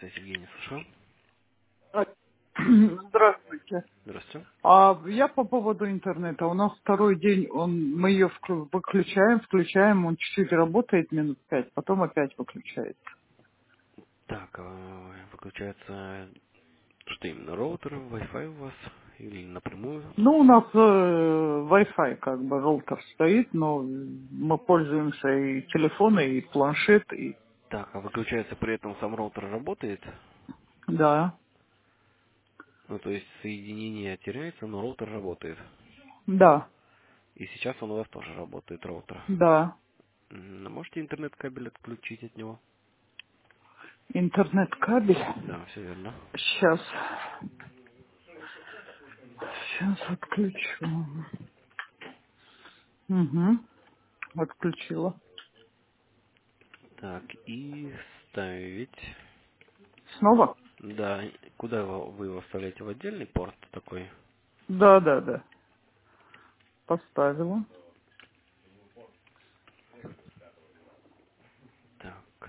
Связь, Евгений, слушаю. А, Здравствуйте. Здравствуйте. Я по поводу интернета. У нас второй день, мы ее выключаем, включаем, он чуть-чуть работает минут 5, потом опять выключает. Так, выключается, что именно, роутер, Wi-Fi у вас или напрямую? Ну, у нас Wi-Fi как бы роутер стоит, но мы пользуемся и телефоной, и планшет, и Так, а выключается при этом сам роутер работает? да, Ну, то есть соединение теряется, но роутер работает. да, И сейчас он у вас тоже работает, роутер. да. А можете интернет-кабель отключить от него? Интернет-кабель. Да, все верно. Сейчас отключу. Угу, отключила. Так, и ставить... Снова? Да, куда вы его вставляете? В отдельный порт такой? Да, да, да. Поставила. Так,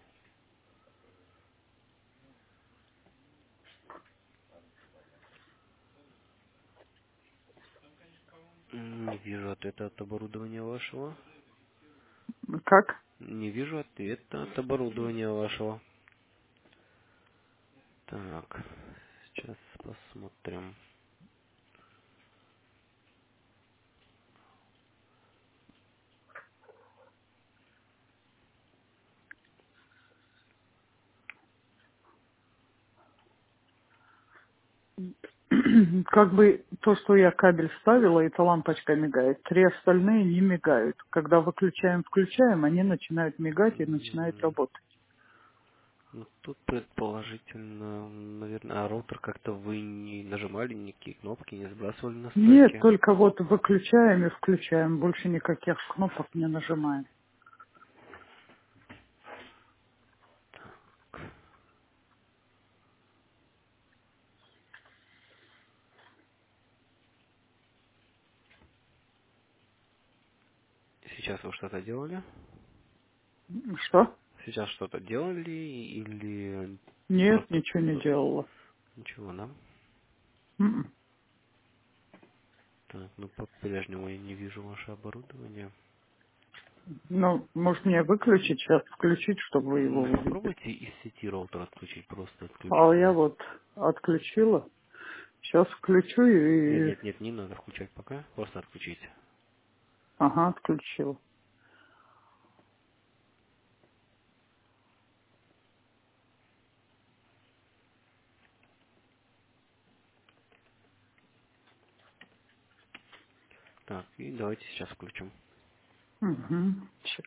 не вижу ответа от оборудования вашего. Как? Не вижу ответа от оборудования вашего. Так, сейчас посмотрим. Как бы то, что я кабель вставила, эта лампочка мигает. Три остальные не мигают. Когда выключаем, включаем, они начинают мигать и начинают М, работать. Ну, тут предположительно, наверное, роутер как-то вы не нажимали никакие кнопки, не сбрасывали Нет, настройки. только вот выключаем и включаем. Больше никаких кнопок не нажимаем. Сейчас вы что-то делали? Что? Сейчас что-то делали или Нет, просто ничего не делала. ничего, да? М-м. Так, ну по-прежнему я не вижу ваше оборудование. Ну, может мне выключить сейчас, включить, чтобы вы его увидели. Попробуйте из сети роутер отключить, просто А отключите я его. вот отключила. Сейчас включу Нет, и... нет, нет, не надо включать пока, просто отключите. Ага, отключила. Так, и давайте сейчас включим. Угу. Щас.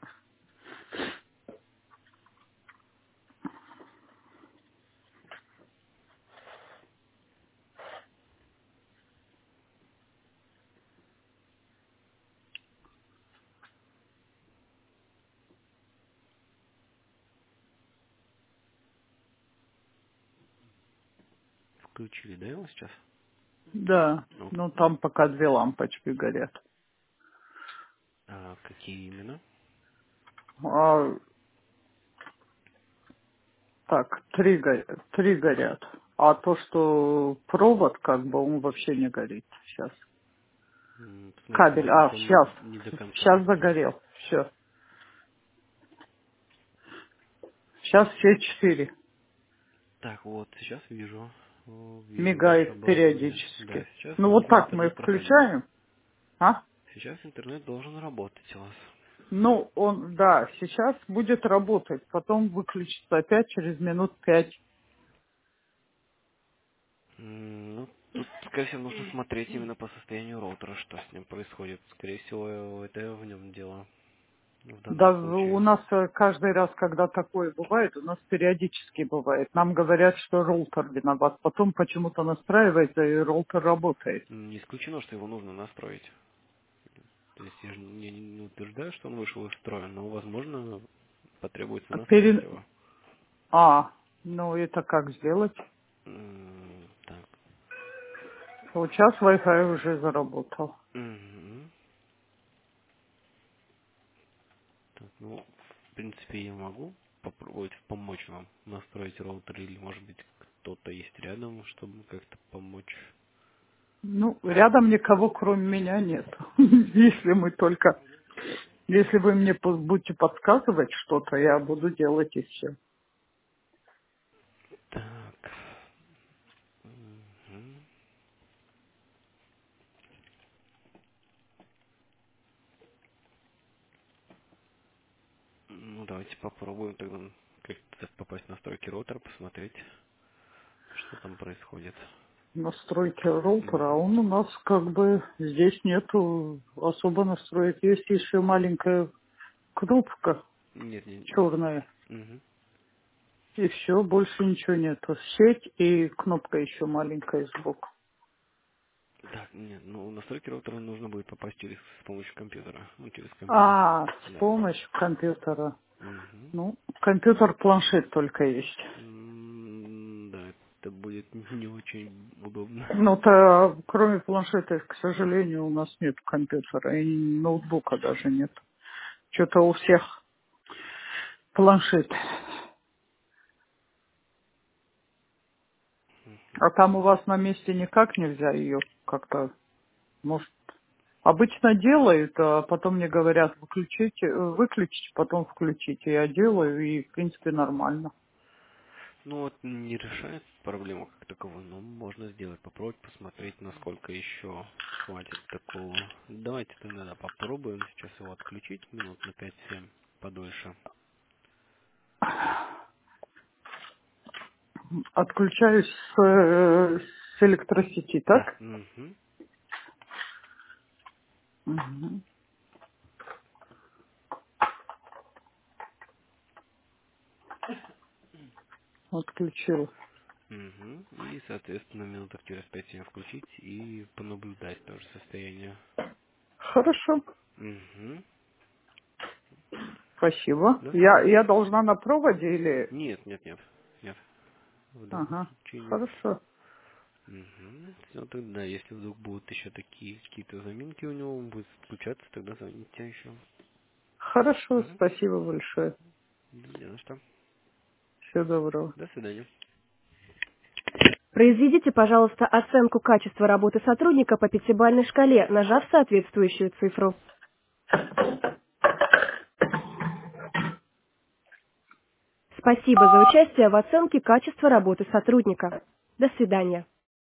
Включили, да, его сейчас? Да, Ну, ну там пока две лампочки горят. а какие именно? А, так, три горят. А то, что провод, как бы, он вообще не горит сейчас. В смысле, Кабель, то есть он сейчас. не до конца Сейчас открыт? загорел. Все. Сейчас все четыре. Так, вот, сейчас вижу. О, вижу ваше Мигает оборудование. Да, периодически. сейчас Ну вот должен так мы интернет проходить. включаем. А? Сейчас интернет должен работать у вас. Ну, он, да, сейчас будет работать. Потом выключится опять через минут 5. Ну, тут, скорее всего, нужно смотреть именно по состоянию роутера, что с ним происходит. Скорее всего, это в нем дело в Да, данном у случае. нас каждый раз, когда такое бывает, у нас периодически бывает. Нам говорят, что роутер виноват. Потом почему-то настраивается, и роутер работает. Не исключено, что его нужно настроить. То есть я же не утверждаю, что он вышел из строя, но, возможно, потребуется А настроить его. А, ну это как сделать? Так. Вот сейчас Wi-Fi уже заработал. Мгм. Так, ну, в принципе, я могу. попробовать помочь вам настроить роутер, или, может быть, кто-то есть рядом, чтобы как-то помочь? Ну, рядом никого, кроме меня, нет. Если вы мне будете подсказывать что-то, я буду делать и все. Так. Мгм. Ну, давайте попробуем тогда как-то попасть в настройки роутера, посмотреть, что там происходит. Настройки роутера, а Мгм. он у нас как бы здесь нету особо настроек. Есть еще маленькая кнопка Нет, нет. черная, Мгм. и все, больше ничего нету. Сеть и кнопка еще маленькая сбоку. Так, нет, ну, в настройки роутера нужно будет попасть с помощью компьютера. Ну, через компьютер. А, с Да. помощью компьютера. Мгм. Ну, компьютер-планшет только есть. Да, это будет не очень удобно. Ну-то, кроме планшета, к сожалению, у нас нет компьютера, и ноутбука даже нет. Что-то у всех планшет. А там у вас на месте никак нельзя ее как-то, может, обычно делают, а потом мне говорят, выключите, потом включите. Я делаю, и, в принципе, нормально. Ну вот не решает проблему как таковую, но можно сделать, попробовать посмотреть, насколько еще хватит такого. Давайте тогда попробуем сейчас его отключить минут на 5-7 подольше. Отключаюсь с электросети, Да. так? Угу. Мгм. Отключил. Угу. И, соответственно, минуток через 5-7 включить и понаблюдать тоже состояние. Хорошо. Угу. Спасибо. Да, Я должна на проводе или... нет, нет, нет. Нет. В данном Ага. случае нет. Хорошо. Угу. Все, тогда, если вдруг будут еще такие какие-то заминки у него, он будет включаться, тогда звоните еще. Хорошо. Угу. Спасибо большое. Не за что. Всего доброго. До свидания. Произведите, пожалуйста, оценку качества работы сотрудника по пятибалльной шкале, нажав соответствующую цифру. Спасибо за участие в оценке качества работы сотрудника. До свидания.